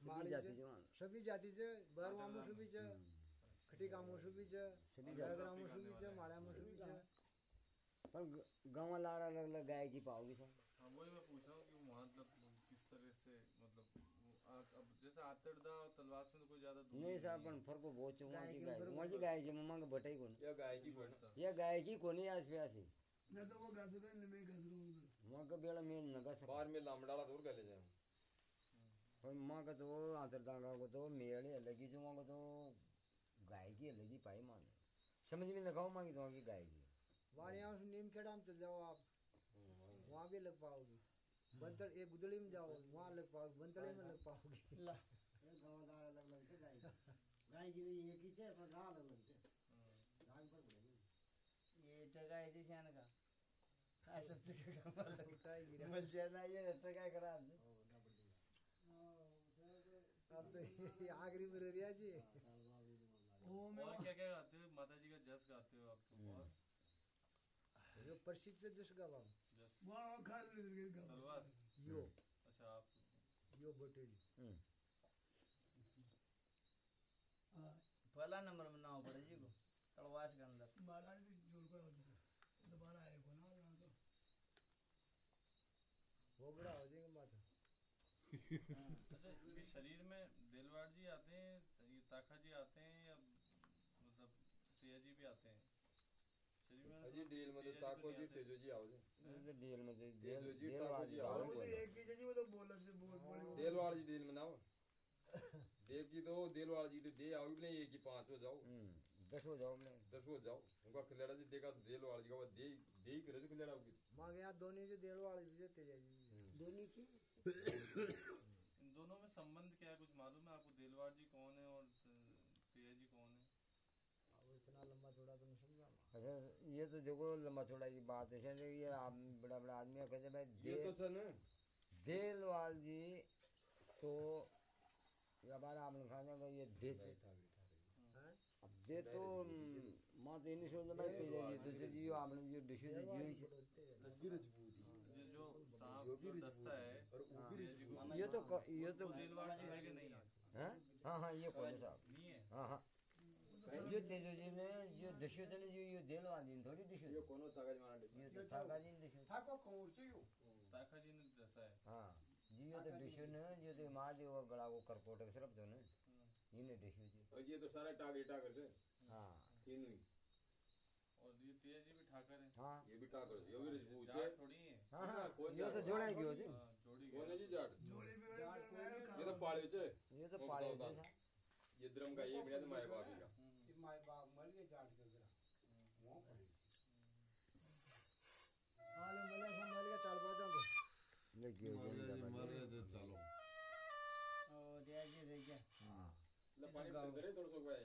सभी जाति છે બરવામો સુબી છે ખટીકામો સુબી છે ગાગરામો सुबी છે माळ्यामो सुबी છે पर गाँव लारा अलग अलग गाय की पाओगी सर। हाँ वही मैं पूछ रहा हूँ कि मतलब किस तरह से मतलब अब जैसे आतरदा और तलवास में तो कोई ज्यादा दूर नहीं साहब पर फर्क बहुत है वहाँ की गाय की मम्मा के बटाई कौन या गाय की कोनी आस पे आसी ना तो वो गाजर का नहीं गाजर वहाँ का बेड़ा में नगा सब बाहर में लामडाला दूर कर ले जाए पर माँ का तो आतरदा को तो मेले अलग ही जो वहाँ को तो गाय की अलग ही पाई मान समझ में लगाओ माँ की तो वहाँ की गाय की वहाँ यहाँ से नीम खेड़ा में चल जाओ आप वहाँ भी लग पाओगी बंतड़ एक गुदड़ी में जाओ वहाँ लग पाओगी बंतड़े में लग पाओगी गाय की एक ही है पर गाय अलग अलग है गाय पर ये जगह है जी शान का ऐसा जगह मल जाना ये जगह खराब है अब तो आखिरी में रिया जी और क्या क्या गाते हो माता जी का जस गाते हो आप तो और जो प्रसिद्ध से जस गावा वहाँ खा ले तलवास यो अच्छा आप यो बटेली पहला नंबर में नाव पड़े जी को तलवास के अंदर महाराज भी जोर का दोबारा आए को ना तो वो बड़ा हो जाएगा माता अच्छा ये शरीर में दिलवाड़ जी आते हैं ये ताखा जी आते हैं या मतलब सिया जी भी आते हैं शरीर में अजी डील में तो ताको जी तेजो जी आओ जी डील में तेजो जी ताको जी आओ वो तो एक ही जी वो तो बोल देलवाड़ जी डील में ना हो देव की तो देलवाड़ जी तो दे आओ नहीं एक ही 5 हो जाओ 10 हो जाओ 10 हो जाओ उनका खिलाड़ा जी देगा तो देलवाड़ जी का दे दे ही करे जो खिलाड़ा होगी माँ के यहाँ दोनों जो देड़ वाले भी तेजा जी दोनों की इन दोनों में संबंध क्या है कुछ मालूम है आपको दिलवाड़ जी कौन है और सिया जी कौन है अब इतना लंबा थोड़ा तो नहीं समझा अच्छा ये तो देखो लंबा चौड़ा की बात है ये आप बड़ा बड़ा आदमी कहते भाई ये तो सर ना देलवाल जी तो हमारा आप लोग खाने का ये दे अब दे तो माँ तो नहीं सोचना भाई तेजा जी तो जी आपने जो डिश जी जो सांप जो दस्ता है ये तो दिलवाड़ जी है कि नहीं है हाँ हाँ ये कौन साहब नहीं है हाँ हाँ ये तेजो जी ने जो डिशो थे जो ये देलवाल जी थोड़ी डिशो ये कोनो ताका जी माना ये तो थाका जी ने डिशो ताको कौन से यो ताखा जी ने दसा है हाँ जी ये तो डिशो ने जो तो माँ जो वो बड़ा वो करकोट के सिर्फ तो ने ये ने डिशो जी और ये तो सारे टाकर से हाँ तीनों ही और ये तेजा जी भी ठाकर है हाँ ये भी टाकर ये भी रजबूत है जाट थोड़ी है हाँ हाँ ये तो जोड़ा की हो जी जोड़ी कौन है जी जाट जोड़ी में ये तो पाले छे ये तो पाले थे ये द्रम का ये बिना तो माय बाप का माय बाप मर गए जाट के जरा वो हाले मले संभाल के चाल पाता तो देखिए मर गए थे चलो ओ दिया जी रह गया ले पानी तो करे थोड़ा सा